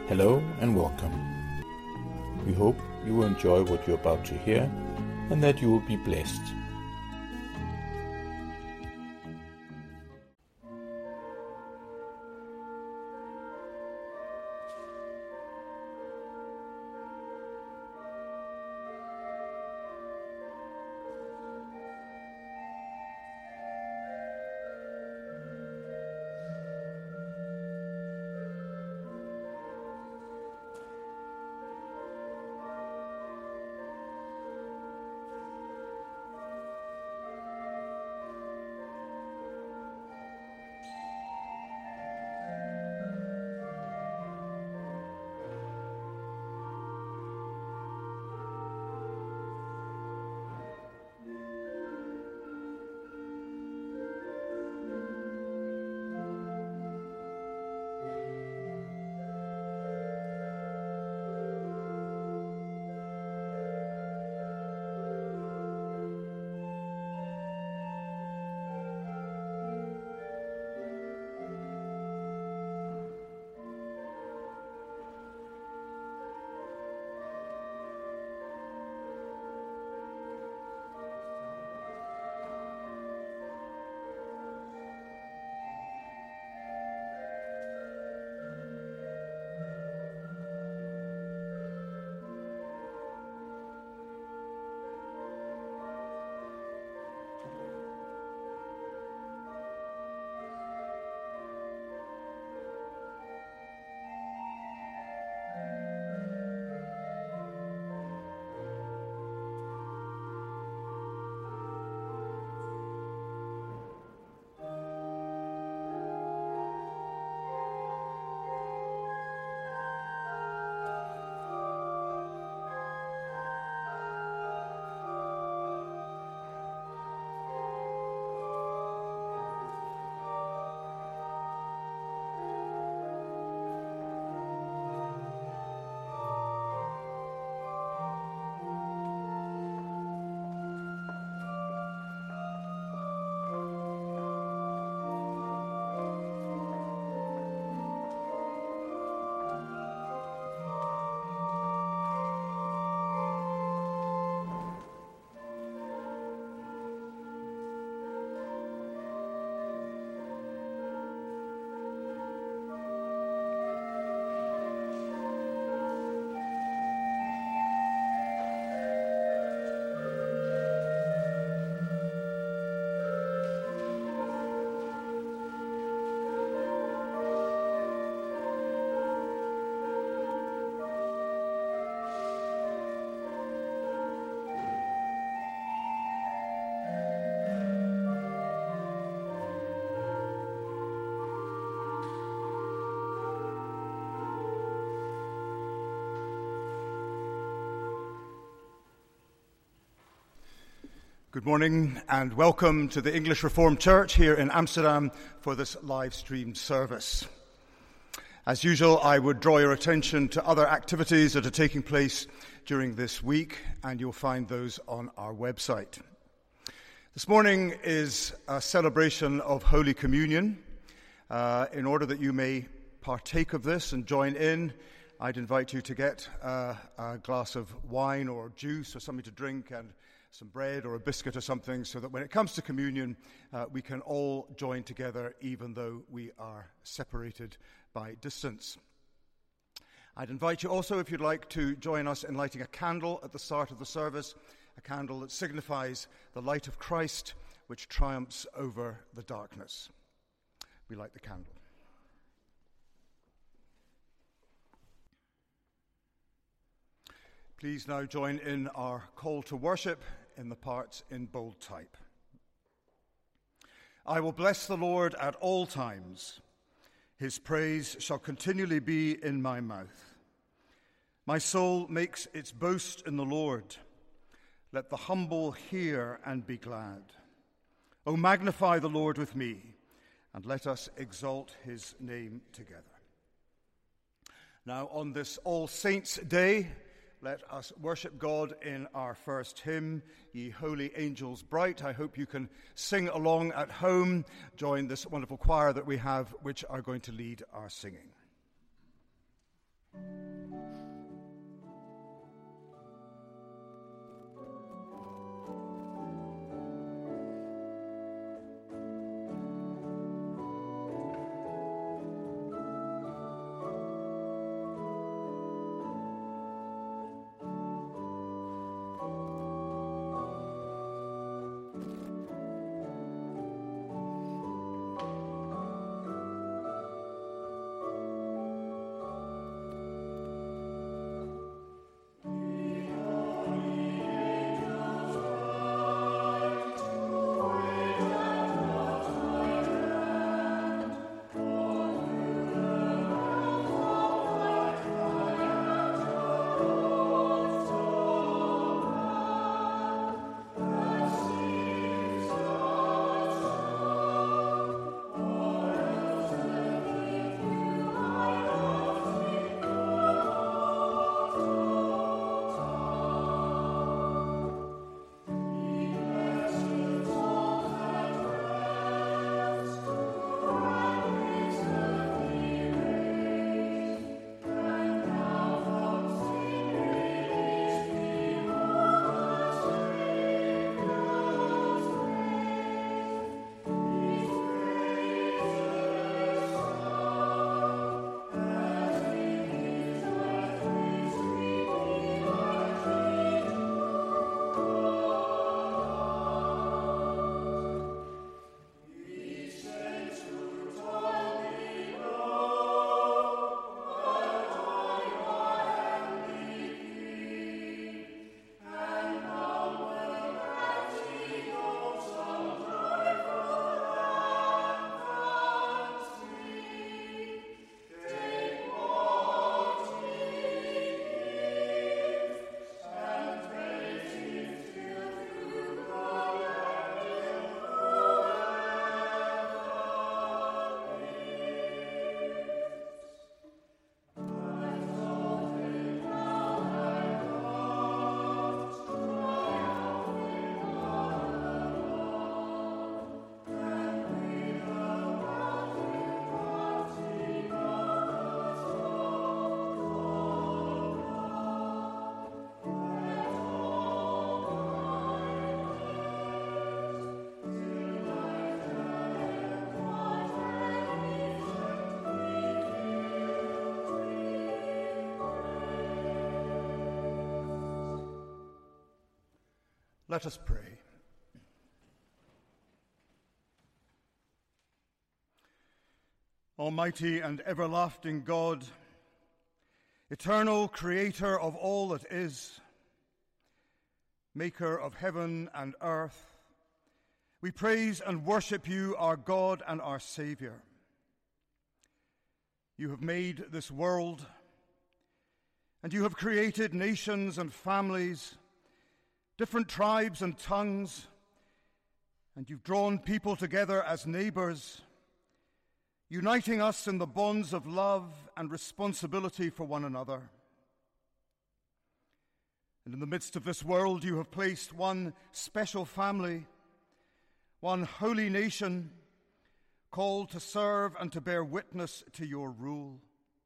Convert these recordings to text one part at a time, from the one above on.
Hello and welcome. We hope you will enjoy what you're about to hear and that you will be blessed. Good morning and welcome to the English Reformed Church here in Amsterdam for this live-streamed service. As usual, I would draw your attention to other activities that are taking place during this week, and you'll find those on our website. This morning is a celebration of Holy Communion. In order that you may partake of this and join in, I'd invite you to get a glass of wine or juice or something to drink and some bread or a biscuit or something, so that when it comes to communion, we can all join together even though we are separated by distance. I'd invite you also, if you'd like, to join us in lighting a candle at the start of the service, a candle that signifies the light of Christ which triumphs over the darkness. We light the candle. Please now join in our call to worship in the parts in bold type. I will bless the Lord at all times. His praise shall continually be in my mouth. My soul makes its boast in the Lord. Let the humble hear and be glad. O magnify the Lord with me, and let us exalt his name together. Now, on this All Saints' Day, let us worship God in our first hymn, Ye Holy Angels Bright. I hope you can sing along at home, join this wonderful choir that we have, which are going to lead our singing. Let us pray. Almighty and everlasting God, eternal creator of all that is, maker of heaven and earth, we praise and worship you, our God and our Saviour. You have made this world, and you have created nations and families, different tribes and tongues, and you've drawn people together as neighbours, uniting us in the bonds of love and responsibility for one another. And in the midst of this world, you have placed one special family, one holy nation, called to serve and to bear witness to your rule.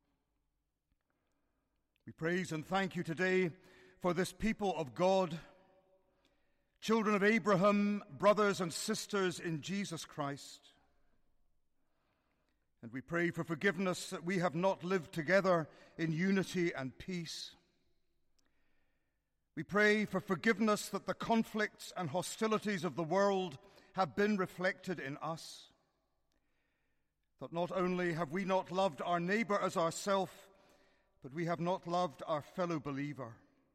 We praise and thank you today for this people of God, children of Abraham, brothers and sisters in Jesus Christ. And we pray for forgiveness that we have not lived together in unity and peace. We pray for forgiveness that the conflicts and hostilities of the world have been reflected in us. That not only have we not loved our neighbour as ourself, but we have not loved our fellow believer.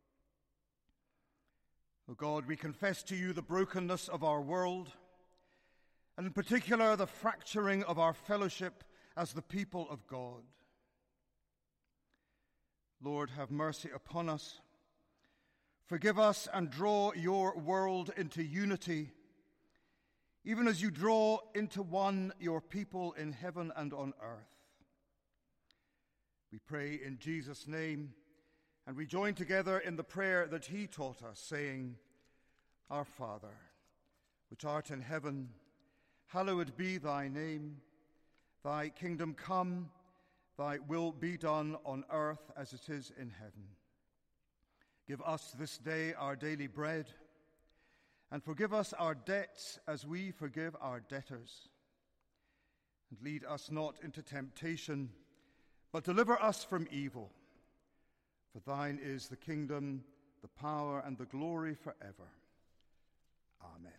O God, we confess to you the brokenness of our world, and in particular the fracturing of our fellowship as the people of God. Lord, have mercy upon us. Forgive us and draw your world into unity, even as you draw into one your people in heaven and on earth. We pray in Jesus' name, and we join together in the prayer that he taught us, saying, Our Father, which art in heaven, hallowed be thy name. Thy kingdom come, thy will be done on earth as it is in heaven. Give us this day our daily bread, and forgive us our debts as we forgive our debtors. And lead us not into temptation, but deliver us from evil. For thine is the kingdom, the power, and the glory forever. Amen.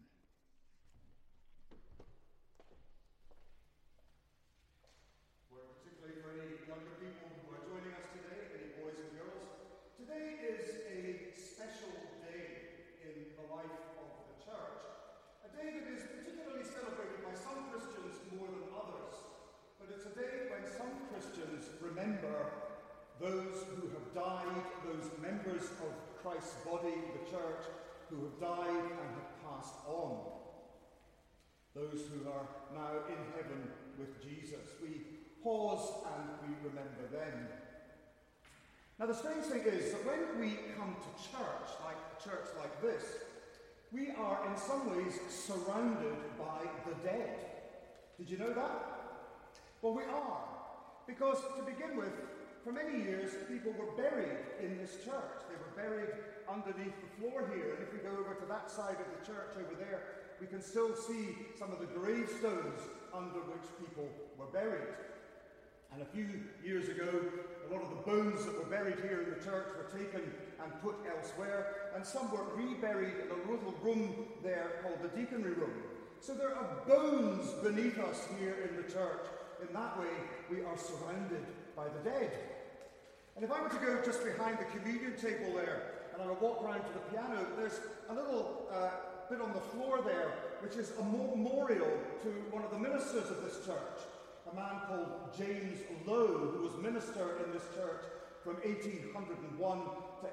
Particularly for any younger people who are joining us today, any boys and girls, today is a special day in the life of the church. A day that is particularly celebrated by some Christians more than others. But it's a day when some Christians remember those who have died, those members of Christ's body, the church, who have died and have passed on. Those who are now in heaven with Jesus. We pause and we remember them. Now the strange thing is that when we come to church like this, we are in some ways surrounded by the dead. Did you know that? Well, we are. Because to begin with, for many years, people were buried in this church. They were buried underneath the floor here. And if we go over to that side of the church over there, we can still see some of the gravestones under which people were buried. And a few years ago, a lot of the bones that were buried here in the church were taken and put elsewhere, and some were reburied in a little room there called the deaconry room. So there are bones beneath us here in the church. In that way, we are surrounded by the dead. And if I were to go just behind the communion table there, and I would walk around to the piano, there's a little bit on the floor there, which is a memorial to one of the ministers of this church, a man called James Lowe, who was minister in this church from 1801 to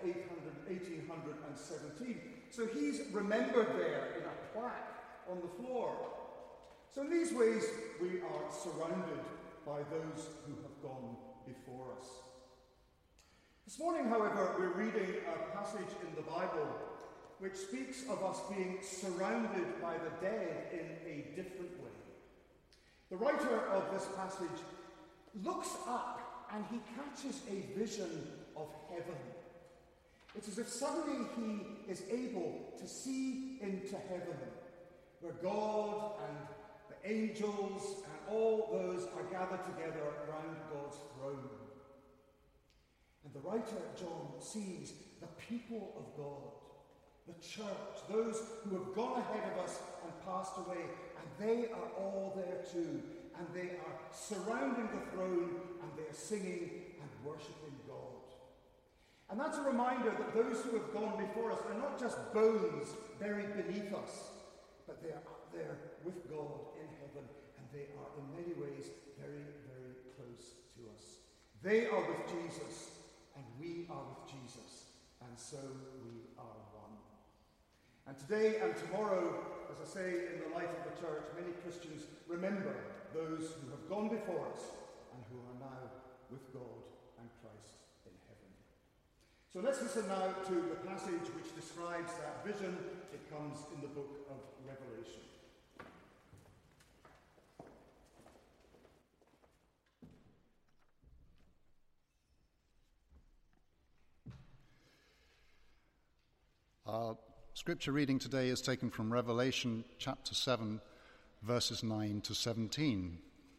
1817. So he's remembered there in a plaque on the floor. So in these ways, we are surrounded by those who have gone before us. This morning, however, we're reading a passage in the Bible which speaks of us being surrounded by the dead in a different way. The writer of this passage looks up and he catches a vision of heaven. It's as if suddenly he is able to see into heaven, where God and the angels and all those are gathered together around God's throne. And the writer, John, sees the people of God, the church, those who have gone ahead of us and passed away, and they are all there too, and they are surrounding the throne, and they are singing and worshipping God. And that's a reminder that those who have gone before us are not just bones buried beneath us, but they are up there with God in heaven, and they are in many ways very, very close to us. They are with Jesus, and we are with Jesus, and so we are one. And today and tomorrow, as I say, in the life of the church, many Christians remember those who have gone before us and who are now with God and Christ in heaven. So let's listen now to the passage which describes that vision. It comes in the book of Revelation. Our scripture reading today is taken from Revelation chapter 7, verses 9 to 17.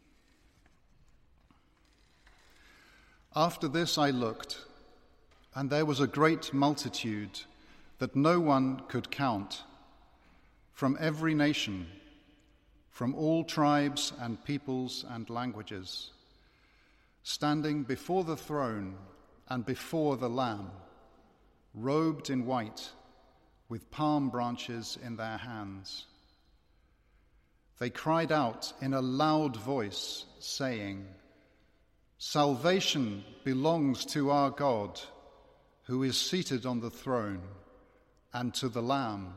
After this I looked, and there was a great multitude that no one could count, from every nation, from all tribes and peoples and languages, standing before the throne and before the Lamb, robed in white, with palm branches in their hands. They cried out in a loud voice, saying, "Salvation belongs to our God, who is seated on the throne, and to the Lamb."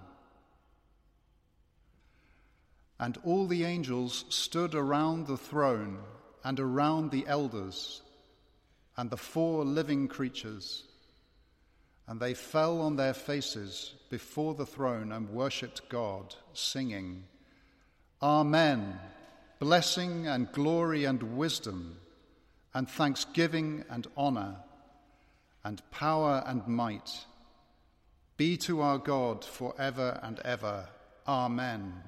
And all the angels stood around the throne and around the elders and the 4 living creatures, and they fell on their faces before the throne and worshipped God, singing, "Amen, blessing and glory and wisdom and thanksgiving and honor and power and might be to our God forever and ever. Amen."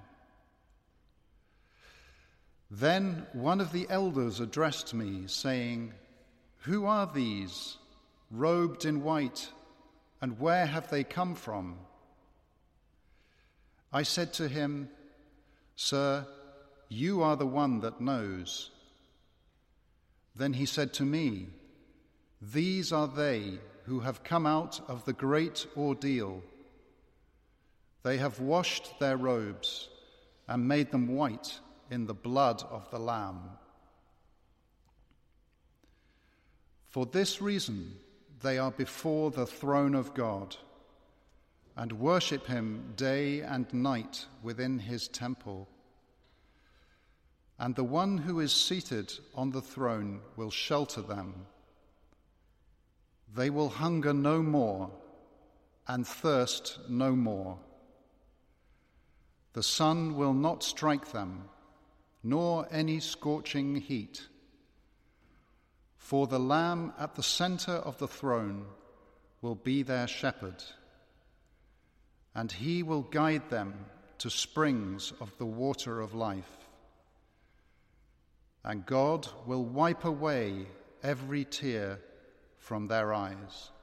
Then one of the elders addressed me, saying, "Who are these, robed in white, and where have they come from?" I said to him, "Sir, you are the one that knows." Then he said to me, "These are they who have come out of the great ordeal. They have washed their robes and made them white in the blood of the Lamb. For this reason they are before the throne of God and worship him day and night within his temple. And the one who is seated on the throne will shelter them. They will hunger no more and thirst no more. The sun will not strike them, nor any scorching heat. For the Lamb at the center of the throne will be their shepherd, and he will guide them to springs of the water of life. And God will wipe away every tear from their eyes."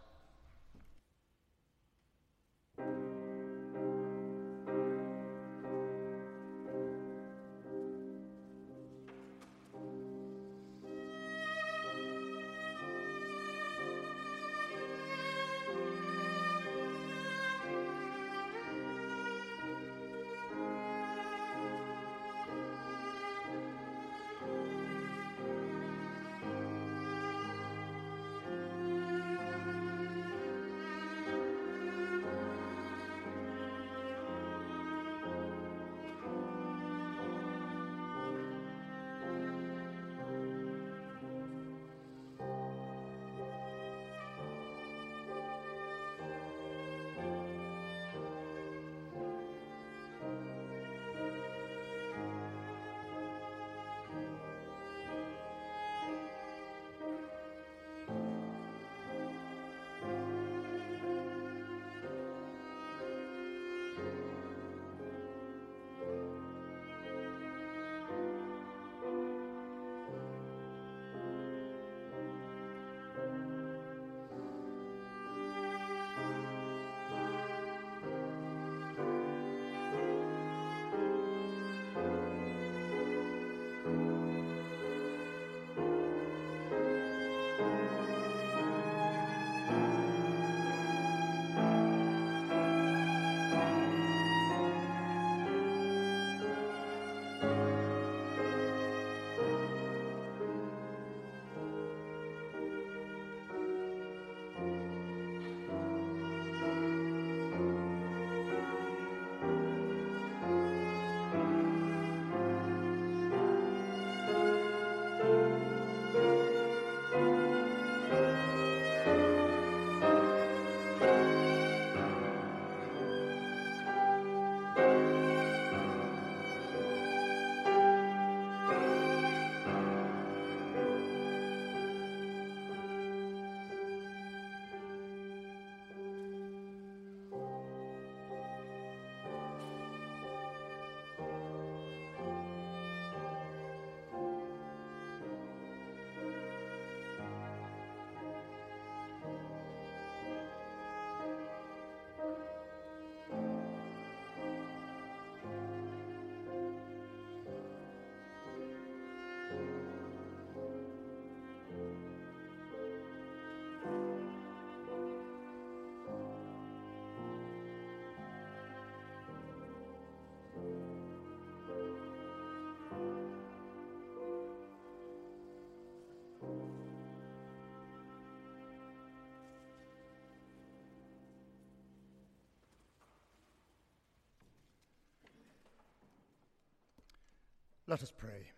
Let us pray.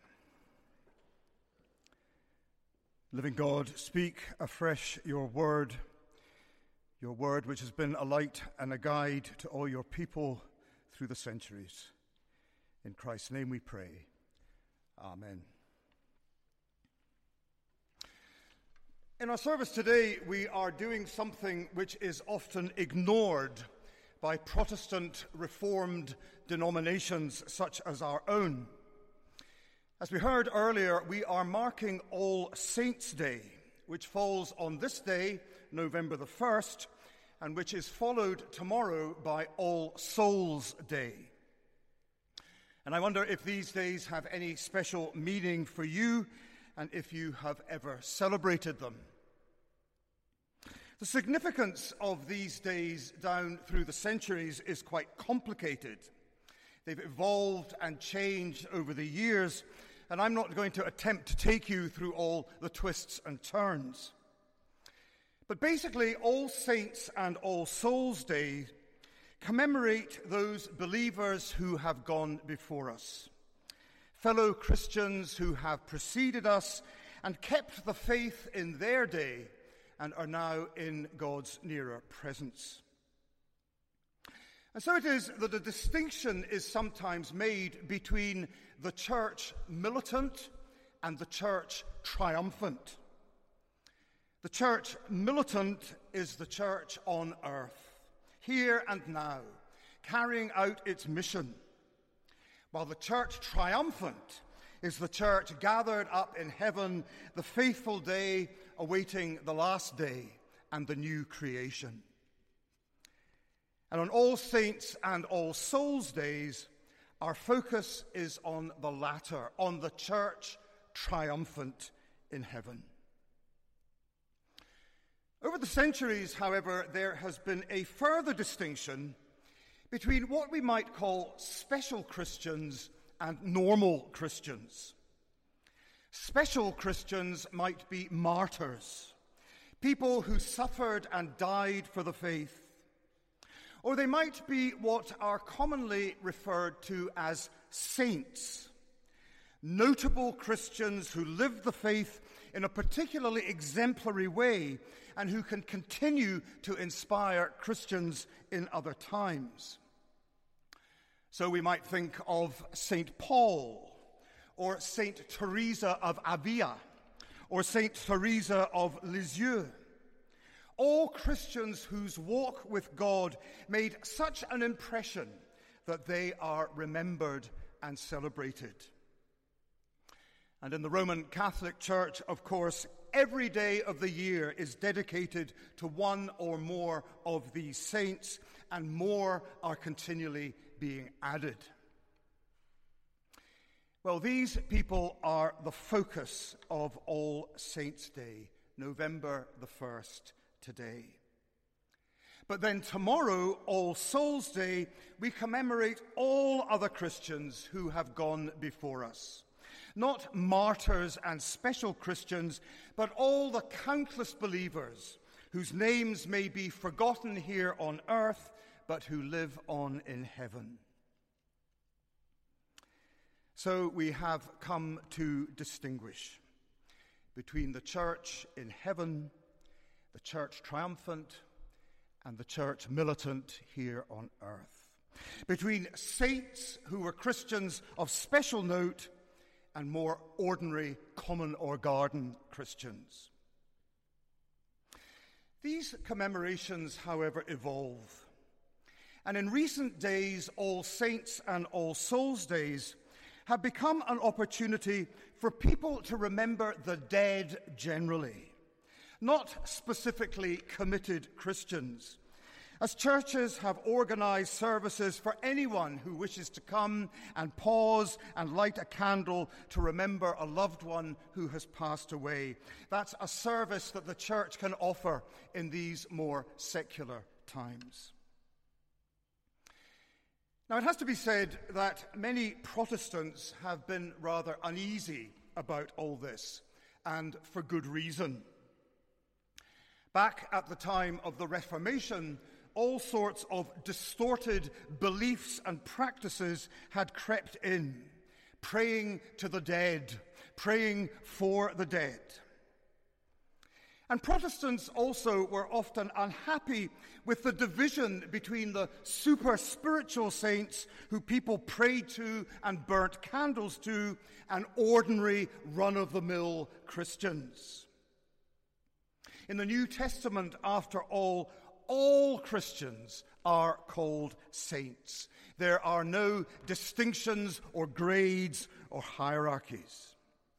Living God, speak afresh your word which has been a light and a guide to all your people through the centuries. In Christ's name we pray. Amen. In our service today, we are doing something which is often ignored by Protestant Reformed denominations such as our own. As we heard earlier, we are marking All Saints' Day, which falls on this day, November the 1st, and which is followed tomorrow by All Souls' Day. And I wonder if these days have any special meaning for you and if you have ever celebrated them. The significance of these days down through the centuries is quite complicated. They've evolved and changed over the years, and I'm not going to attempt to take you through all the twists and turns. But basically, All Saints and All Souls' Day commemorate those believers who have gone before us, fellow Christians who have preceded us and kept the faith in their day and are now in God's nearer presence. And so it is that a distinction is sometimes made between the church militant and the church triumphant. The church militant is the church on earth, here and now, carrying out its mission, while the church triumphant is the church gathered up in heaven, the faithful day awaiting the last day and the new creation. And on All Saints and All Souls' Days, our focus is on the latter, on the church triumphant in heaven. Over the centuries, however, there has been a further distinction between what we might call special Christians and normal Christians. Special Christians might be martyrs, people who suffered and died for the faith. Or they might be what are commonly referred to as saints, notable Christians who lived the faith in a particularly exemplary way and who can continue to inspire Christians in other times. So we might think of St. Paul, or St. Teresa of Avila, or St. Teresa of Lisieux. All Christians whose walk with God made such an impression that they are remembered and celebrated. And in the Roman Catholic Church, of course, every day of the year is dedicated to one or more of these saints, and more are continually being added. Well, these people are the focus of All Saints' Day, November the 1st. Today. But then tomorrow, All Souls' Day, we commemorate all other Christians who have gone before us. Not martyrs and special Christians, but all the countless believers whose names may be forgotten here on earth, but who live on in heaven. So we have come to distinguish between the church in heaven, the church triumphant, and the church militant here on earth. Between saints who were Christians of special note and more ordinary, common or garden Christians. These commemorations, however, evolve. And in recent days, All Saints and All Souls' Days have become an opportunity for people to remember the dead generally, not specifically committed Christians, as churches have organized services for anyone who wishes to come and pause and light a candle to remember a loved one who has passed away. That's a service that the church can offer in these more secular times. Now, it has to be said that many Protestants have been rather uneasy about all this, and for good reason. Back at the time of the Reformation, all sorts of distorted beliefs and practices had crept in. praying to the dead, praying for the dead. And Protestants also were often unhappy with the division between the super spiritual saints who people prayed to and burnt candles to, and ordinary run-of-the-mill Christians. In the New Testament, after all Christians are called saints. There are no distinctions or grades or hierarchies.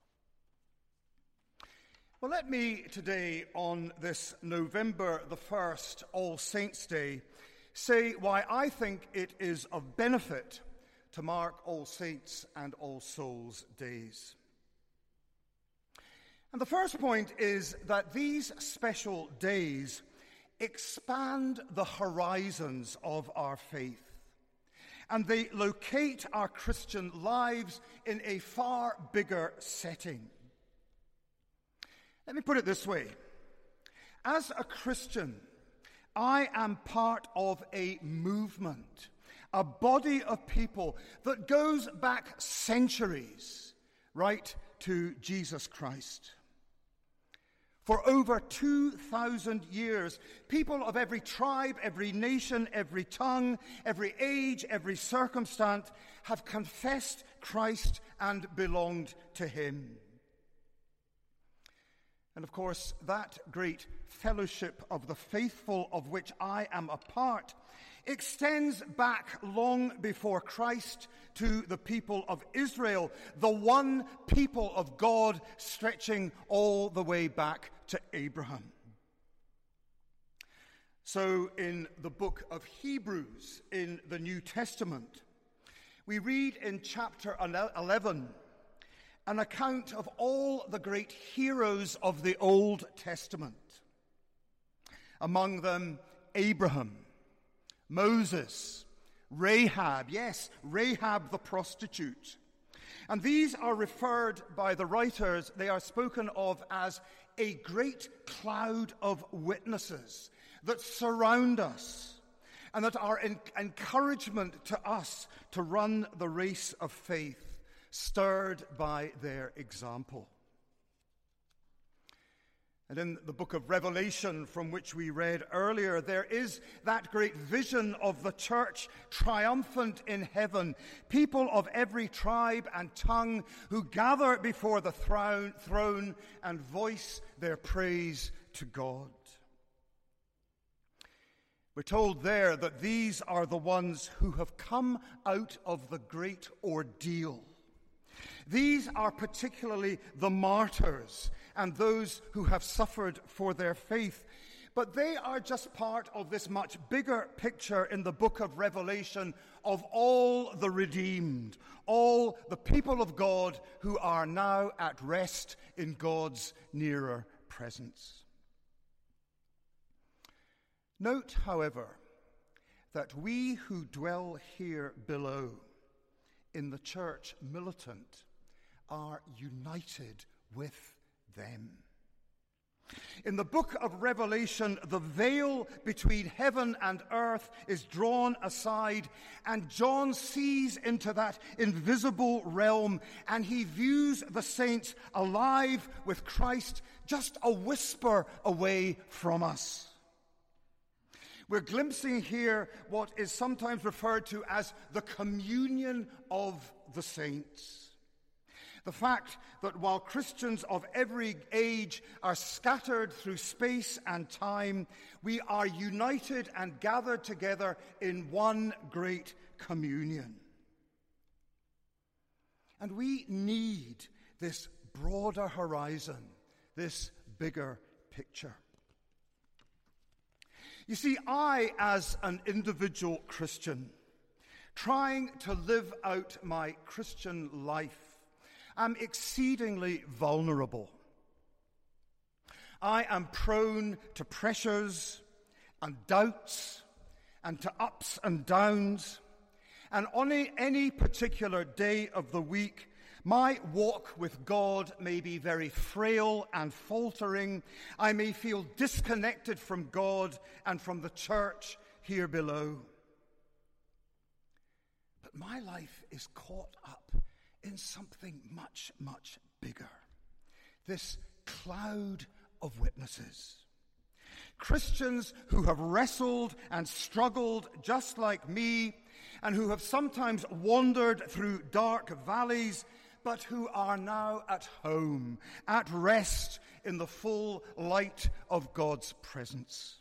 Well, let me today, on this November the 1st, All Saints' Day, say why I think it is of benefit to mark All Saints and All Souls' days. And the first point is that these special days expand the horizons of our faith, and they locate our Christian lives in a far bigger setting. Let me put it this way. As a Christian, I am part of a movement, a body of people that goes back centuries, right to Jesus Christ. For over 2,000 years, people of every tribe, every nation, every tongue, every age, every circumstance have confessed Christ and belonged to him. And of course, that great fellowship of the faithful of which I am a part extends back long before Christ to the people of Israel, the one people of God stretching all the way back to Abraham. So in the book of Hebrews in the New Testament, we read in chapter 11 an account of all the great heroes of the Old Testament. Among them, Abraham, Moses, Rahab, yes, Rahab the prostitute. And these are referred by the writers, they are spoken of as a great cloud of witnesses that surround us and that are an encouragement to us to run the race of faith, stirred by their example. And in the book of Revelation, from which we read earlier, there is that great vision of the church triumphant in heaven, people of every tribe and tongue who gather before the throne and voice their praise to God. We're told there that these are the ones who have come out of the great ordeal. These are particularly the martyrs and those who have suffered for their faith. But they are just part of this much bigger picture in the book of Revelation of all the redeemed, all the people of God who are now at rest in God's nearer presence. Note, however, that we who dwell here below in the church militant are united with them. In the book of Revelation, the veil between heaven and earth is drawn aside, and John sees into that invisible realm, and he views the saints alive with Christ just a whisper away from us. We're glimpsing here what is sometimes referred to as the communion of the saints. The fact that while Christians of every age are scattered through space and time, we are united and gathered together in one great communion. And we need this broader horizon, this bigger picture. You see, I, as an individual Christian, trying to live out my Christian life, am exceedingly vulnerable. I am prone to pressures and doubts and to ups and downs. And on any particular day of the week, my walk with God may be very frail and faltering. I may feel disconnected from God and from the church here below. But my life is caught up in something much, much bigger. This cloud of witnesses. Christians who have wrestled and struggled just like me, and who have sometimes wandered through dark valleys, but who are now at home, at rest in the full light of God's presence.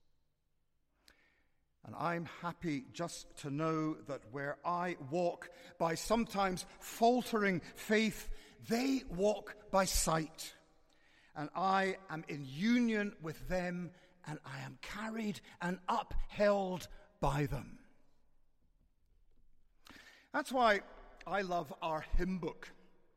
And I'm happy just to know that where I walk by sometimes faltering faith, they walk by sight. And I am in union with them, and I am carried and upheld by them. That's why I love our hymn book.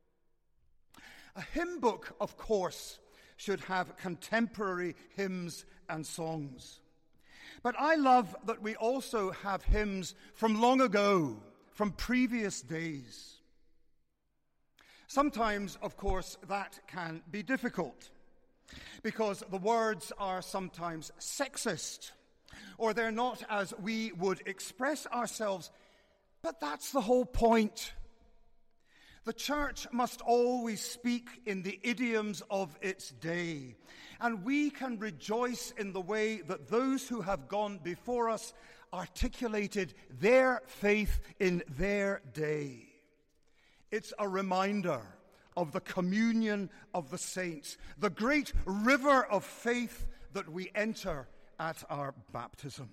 A hymn book, of course, should have contemporary hymns and songs. But I love that we also have hymns from long ago, from previous days. Sometimes, of course, that can be difficult because the words are sometimes sexist, or they're not as we would express ourselves. But that's the whole point. The church must always speak in the idioms of its day, and we can rejoice in the way that those who have gone before us articulated their faith in their day. It's a reminder of the communion of the saints, the great river of faith that we enter at our baptism.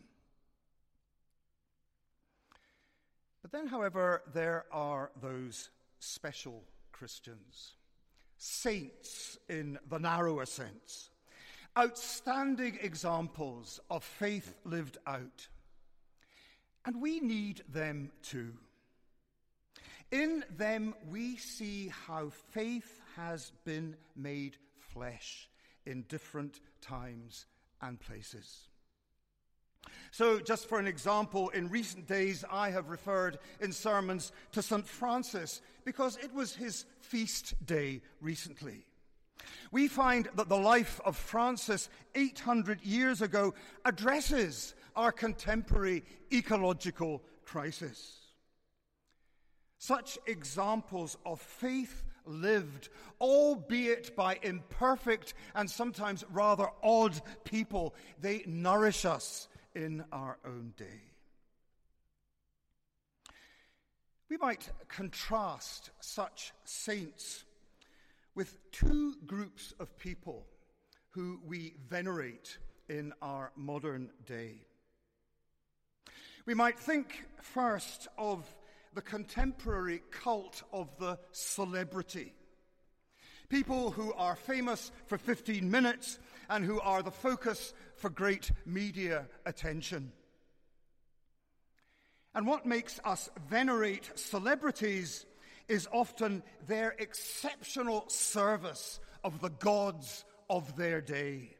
But then, however, there are those special Christians, saints in the narrower sense, outstanding examples of faith lived out. And we need them too. In them we see how faith has been made flesh in different times and places. So, just for an example, in recent days I have referred in sermons to St. Francis because it was his feast day recently. We find that the life of Francis 800 years ago addresses our contemporary ecological crisis. Such examples of faith lived, albeit by imperfect and sometimes rather odd people, they nourish us in our own day. We might contrast such saints with two groups of people who we venerate in our modern day. We might think first of the contemporary cult of the celebrity. People who are famous for 15 minutes and who are the focus for great media attention. And what makes us venerate celebrities is often their exceptional service of the gods of their day.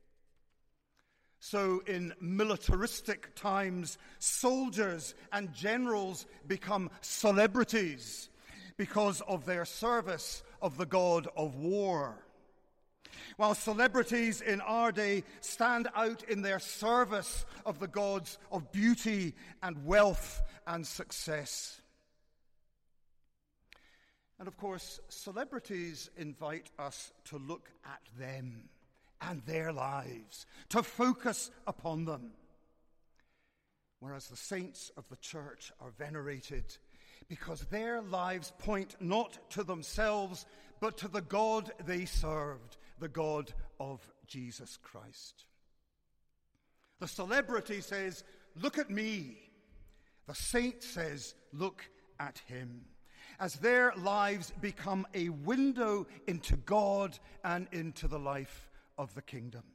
So in militaristic times, soldiers and generals become celebrities because of their service of the god of war. While celebrities in our day stand out in their service of the gods of beauty and wealth and success. And of course, celebrities invite us to look at them and their lives, to focus upon them. Whereas the saints of the church are venerated because their lives point not to themselves, but to the God they served, the God of Jesus Christ. The celebrity says, "Look at me." The saint says, "Look at him." As their lives become a window into God and into the life of the kingdom.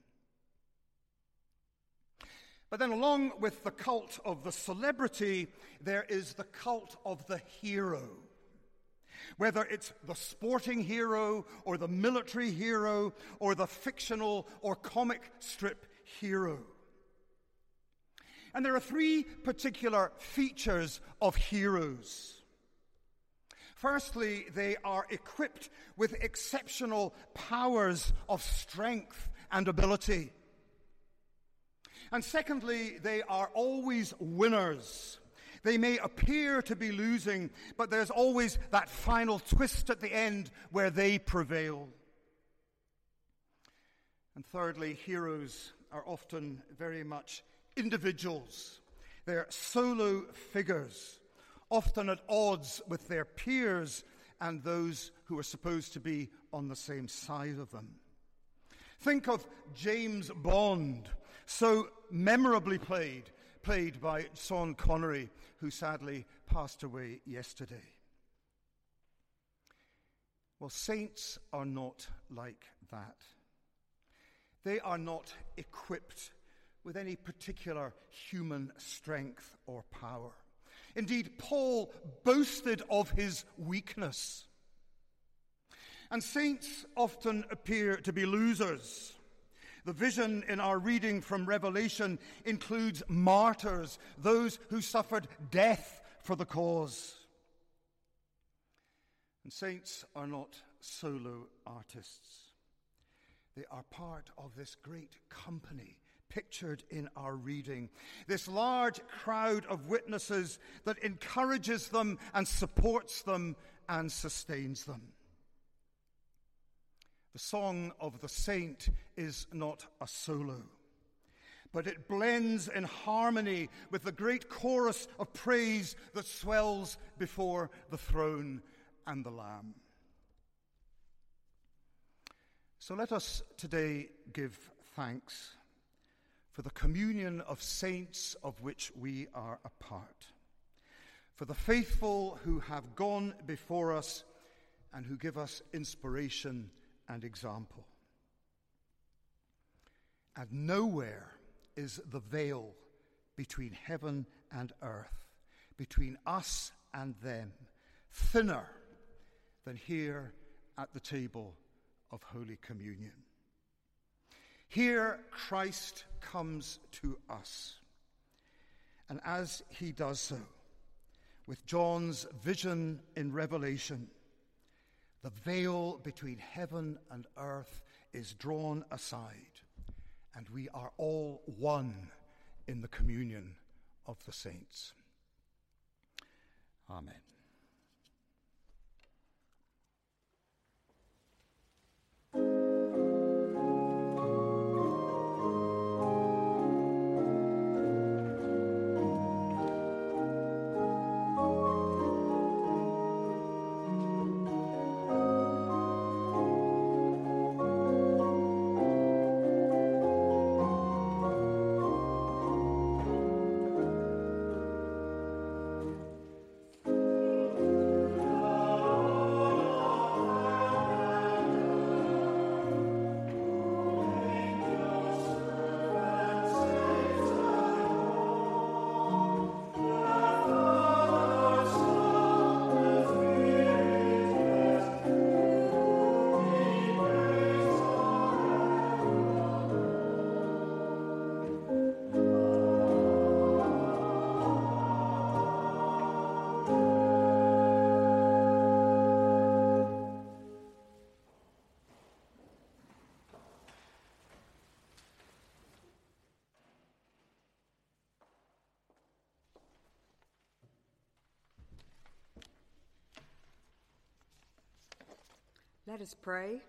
But then along with the cult of the celebrity, there is the cult of the hero. Whether it's the sporting hero or the military hero or the fictional or comic strip hero. And there are three particular features of heroes. Firstly, they are equipped with exceptional powers of strength and ability. And secondly, they are always winners. They may appear to be losing, but there's always that final twist at the end where they prevail. And thirdly, heroes are often very much individuals. They're solo figures, often at odds with their peers and those who are supposed to be on the same side of them. Think of James Bond, so memorably played by Sean Connery, who sadly passed away yesterday. Well, saints are not like that. They are not equipped with any particular human strength or power. Indeed, Paul boasted of his weakness. And saints often appear to be losers. The vision in our reading from Revelation includes martyrs, those who suffered death for the cause. And saints are not solo artists. They are part of this great company pictured in our reading, this large crowd of witnesses that encourages them and supports them and sustains them. The song of the saint is not a solo, but it blends in harmony with the great chorus of praise that swells before the throne and the Lamb. So let us today give thanks for the communion of saints of which we are a part, for the faithful who have gone before us and who give us inspiration and example. And nowhere is the veil between heaven and earth, between us and them, thinner than here at the table of Holy Communion. Here Christ comes to us, and as he does so, with John's vision in Revelation, the veil between heaven and earth is drawn aside, and we are all one in the communion of the saints. Amen. Let us pray.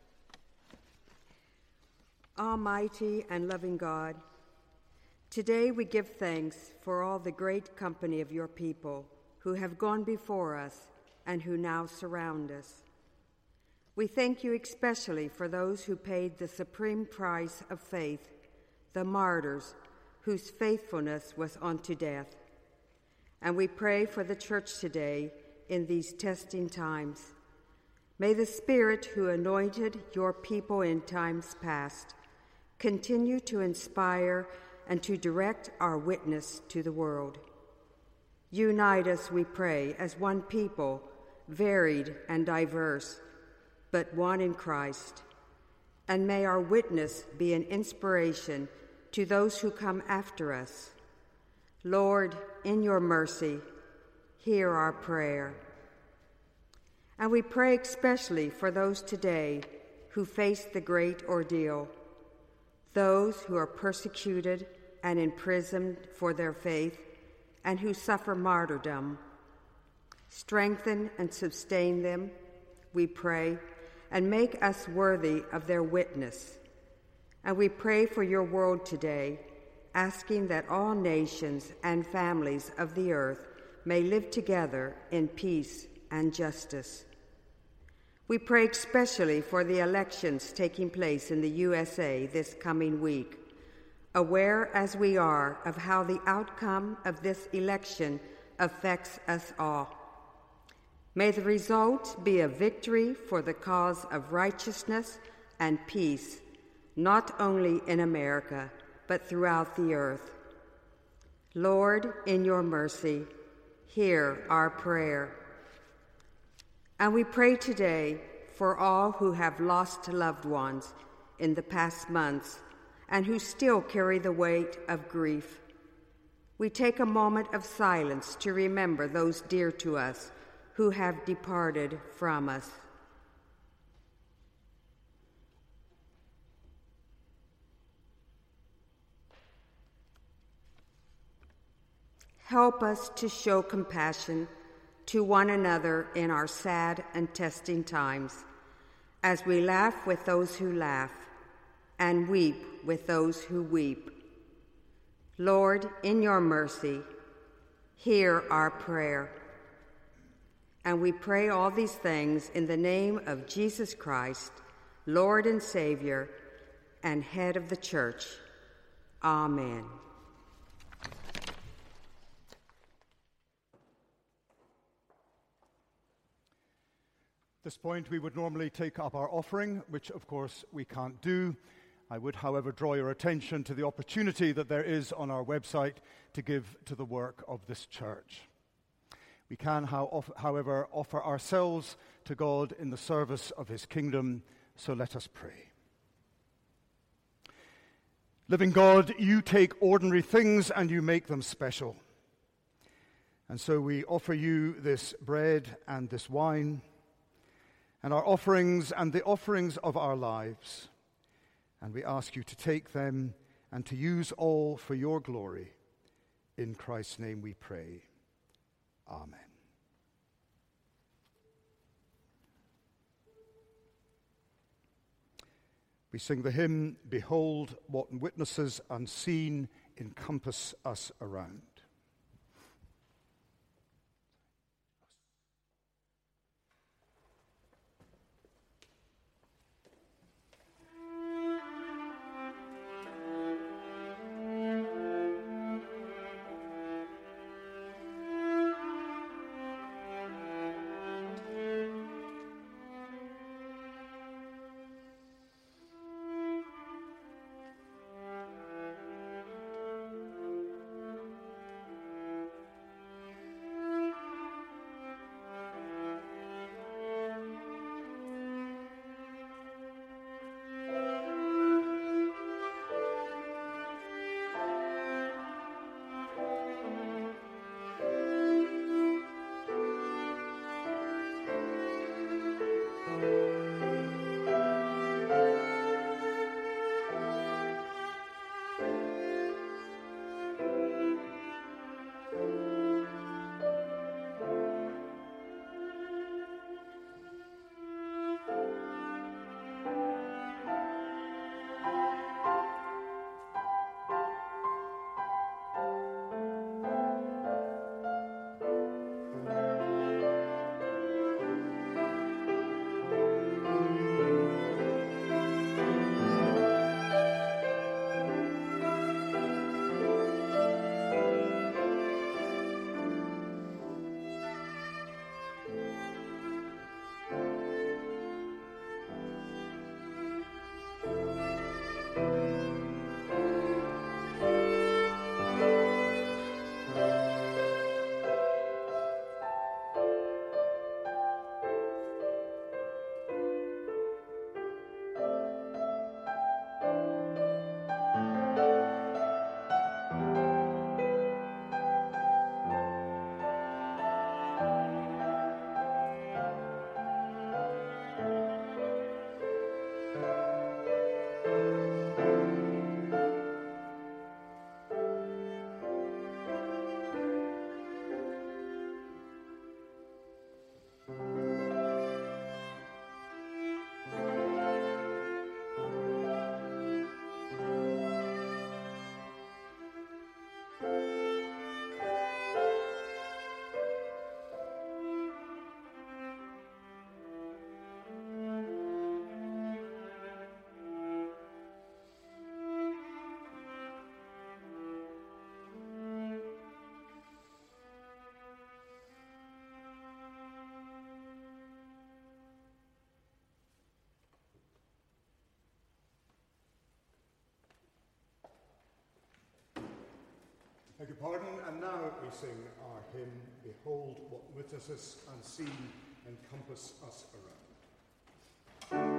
Almighty and loving God, today we give thanks for all the great company of your people who have gone before us and who now surround us. We thank you especially for those who paid the supreme price of faith, the martyrs whose faithfulness was unto death. And we pray for the Church today in these testing times. May the Spirit who anointed your people in times past continue to inspire and to direct our witness to the world. Unite us, we pray, as one people, varied and diverse, but one in Christ. And may our witness be an inspiration to those who come after us. Lord, in your mercy, hear our prayer. And we pray especially for those today who face the great ordeal, those who are persecuted and imprisoned for their faith, and who suffer martyrdom. Strengthen and sustain them, we pray, and make us worthy of their witness. And we pray for your world today, asking that all nations and families of the earth may live together in peace and justice. We pray especially for the elections taking place in the USA this coming week, aware as we are of how the outcome of this election affects us all. May the result be a victory for the cause of righteousness and peace, not only in America, but throughout the earth. Lord, in your mercy, hear our prayer. And we pray today for all who have lost loved ones in the past months and who still carry the weight of grief. We take a moment of silence to remember those dear to us who have departed from us. Help us to show compassion to one another in our sad and testing times, as we laugh with those who laugh and weep with those who weep. Lord, in your mercy, hear our prayer. And we pray all these things in the name of Jesus Christ, Lord and Savior, and head of the Church. Amen. At this point, we would normally take up our offering, which of course we can't do. I would, however, draw your attention to the opportunity that there is on our website to give to the work of this church. We can, however, offer ourselves to God in the service of his kingdom, so let us pray. Living God, you take ordinary things and you make them special. And so we offer you this bread and this wine, and our offerings and the offerings of our lives. And we ask you to take them and to use all for your glory. In Christ's name we pray. Amen. We sing the hymn, "Behold, what witnesses unseen encompass us around." Beg your pardon, and now we sing our hymn, Behold What Witnesses Unseen Encompass Us Around.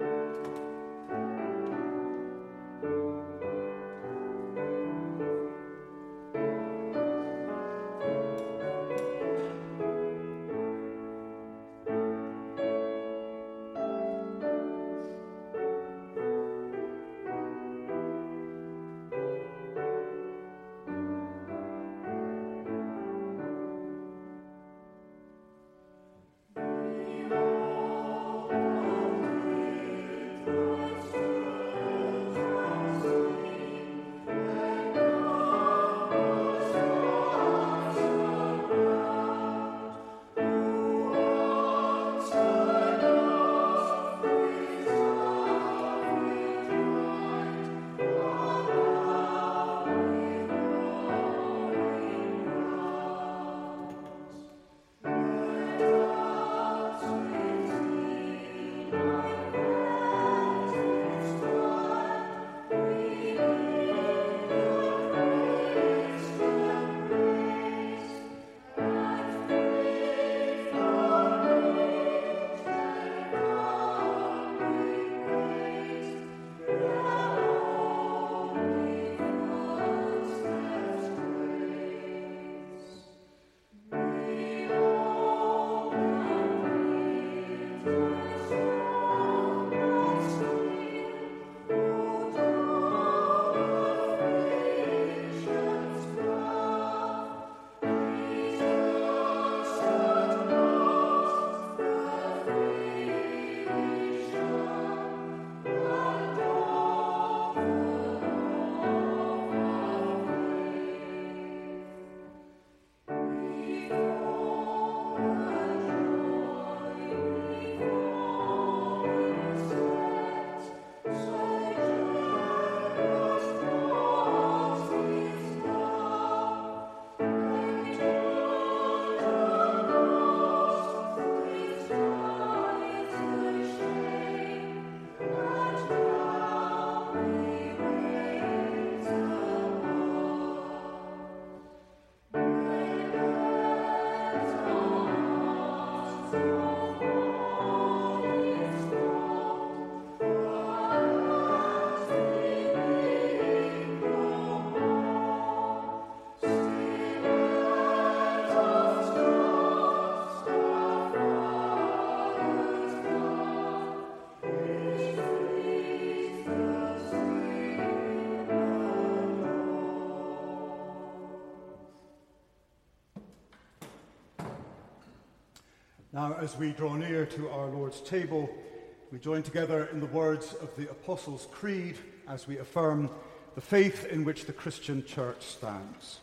Now, as we draw near to our Lord's table, we join together in the words of the Apostles' Creed as we affirm the faith in which the Christian Church stands.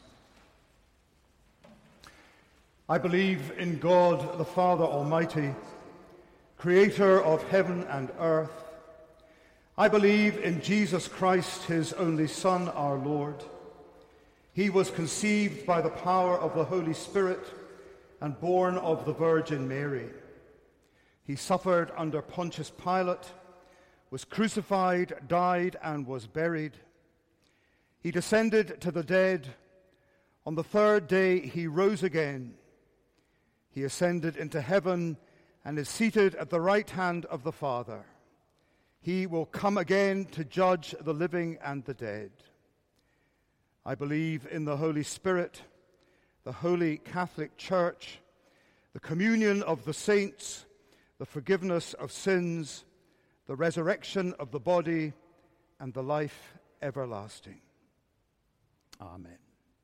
I believe in God, the Father Almighty, creator of heaven and earth. I believe in Jesus Christ, his only Son, our Lord. He was conceived by the power of the Holy Spirit and born of the Virgin Mary. He suffered under Pontius Pilate, was crucified, died, and was buried. He descended to the dead. On the third day he rose again. He ascended into heaven and is seated at the right hand of the Father. He will come again to judge the living and the dead. I believe in the Holy Spirit, the Holy Catholic Church, the communion of the saints, the forgiveness of sins, the resurrection of the body, and the life everlasting. Amen.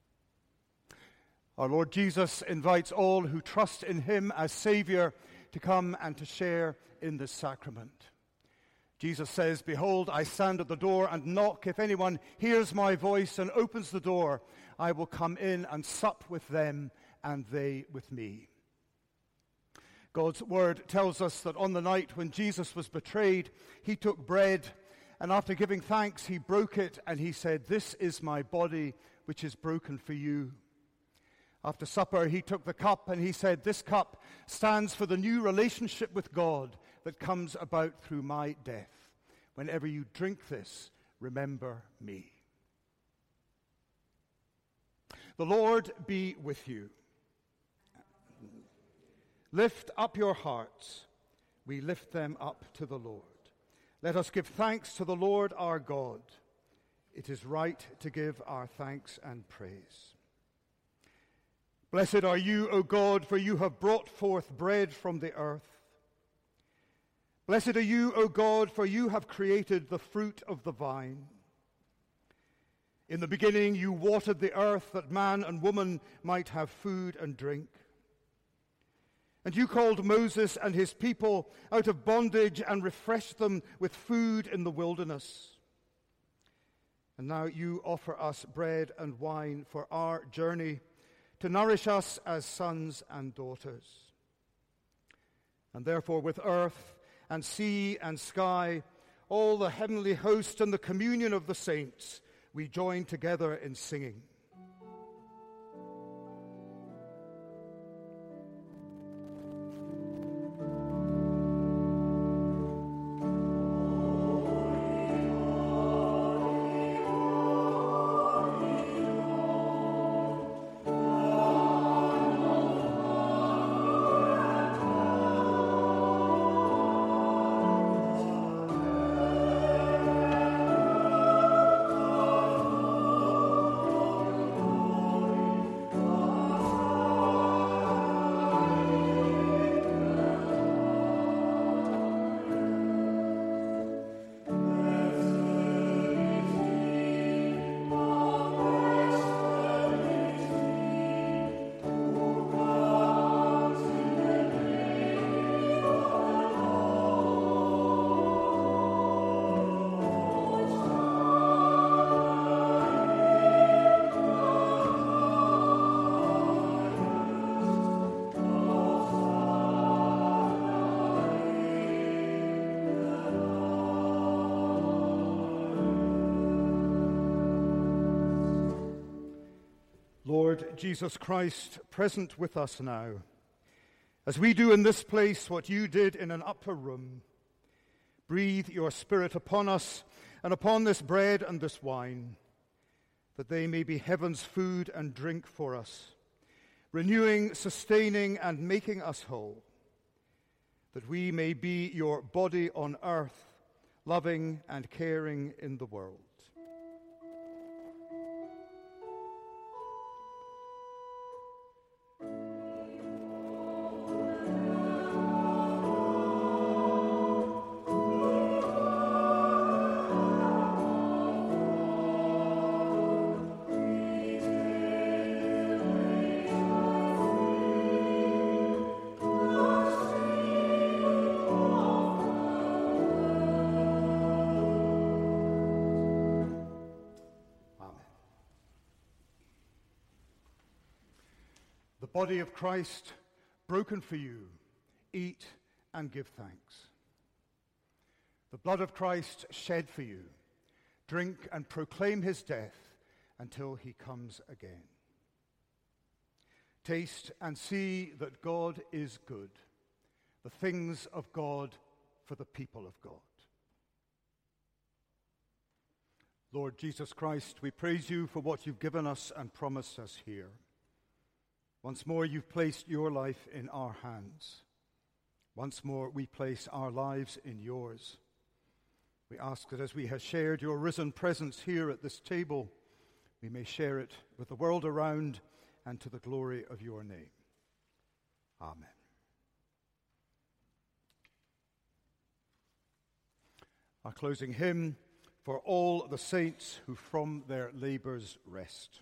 Our Lord Jesus invites all who trust in him as Savior to come and to share in this sacrament. Jesus says, "Behold, I stand at the door and knock. If anyone hears my voice and opens the door, I will come in and sup with them and they with me." God's word tells us that on the night when Jesus was betrayed, he took bread, and after giving thanks, he broke it, and he said, "This is my body, which is broken for you." After supper, he took the cup, and he said, "This cup stands for the new relationship with God that comes about through my death. Whenever you drink this, remember me." The Lord be with you. Lift up your hearts. We lift them up to the Lord. Let us give thanks to the Lord our God. It is right to give our thanks and praise. Blessed are you, O God, for you have brought forth bread from the earth. Blessed are you, O God, for you have created the fruit of the vine. In the beginning you watered the earth that man and woman might have food and drink. And you called Moses and his people out of bondage and refreshed them with food in the wilderness. And now you offer us bread and wine for our journey, to nourish us as sons and daughters. And therefore with earth and sea and sky, all the heavenly host and the communion of the saints, we join together in singing. Lord Jesus Christ, present with us now, as we do in this place what you did in an upper room, breathe your Spirit upon us and upon this bread and this wine, that they may be heaven's food and drink for us, renewing, sustaining, and making us whole, that we may be your body on earth, loving and caring in the world. Body of Christ, broken for you, eat and give thanks. The blood of Christ shed for you, drink and proclaim his death until he comes again. Taste and see that God is good, the things of God for the people of God. Lord Jesus Christ, we praise you for what you've given us and promised us here. Once more, you've placed your life in our hands. Once more, we place our lives in yours. We ask that as we have shared your risen presence here at this table, we may share it with the world around and to the glory of your name. Amen. Our closing hymn, For All the Saints Who From Their Labors Rest.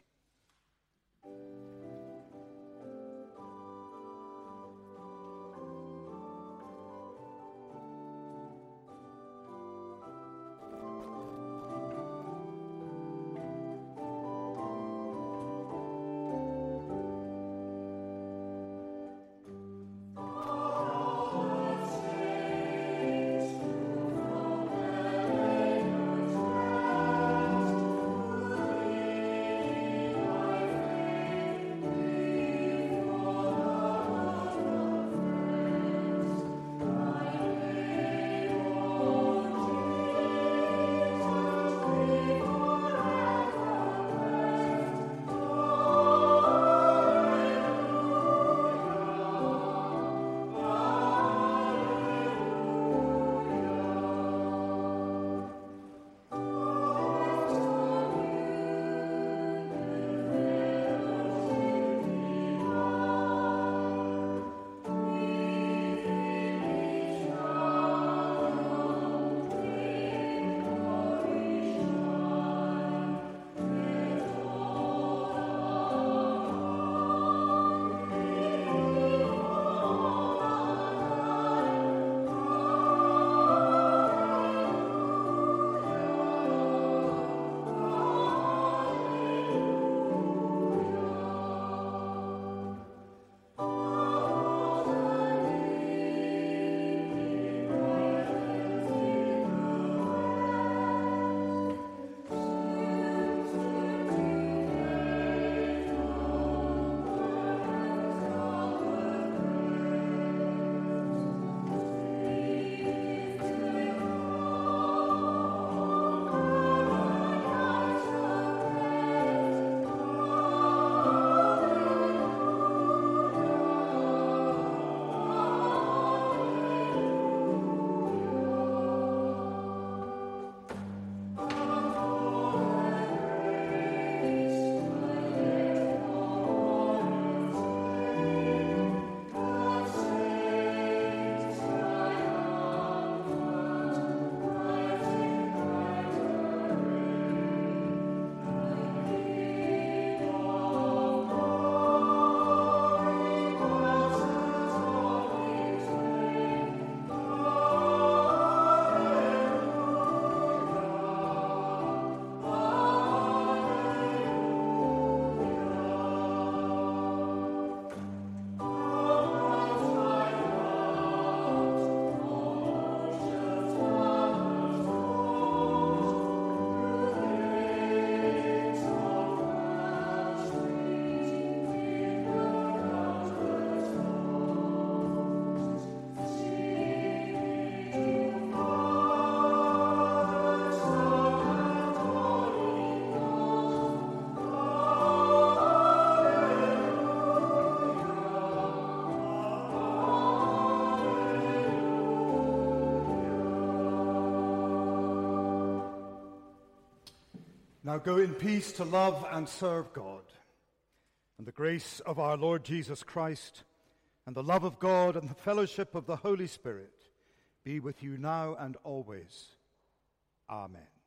Now go in peace to love and serve God. And the grace of our Lord Jesus Christ, and the love of God, and the fellowship of the Holy Spirit be with you now and always. Amen.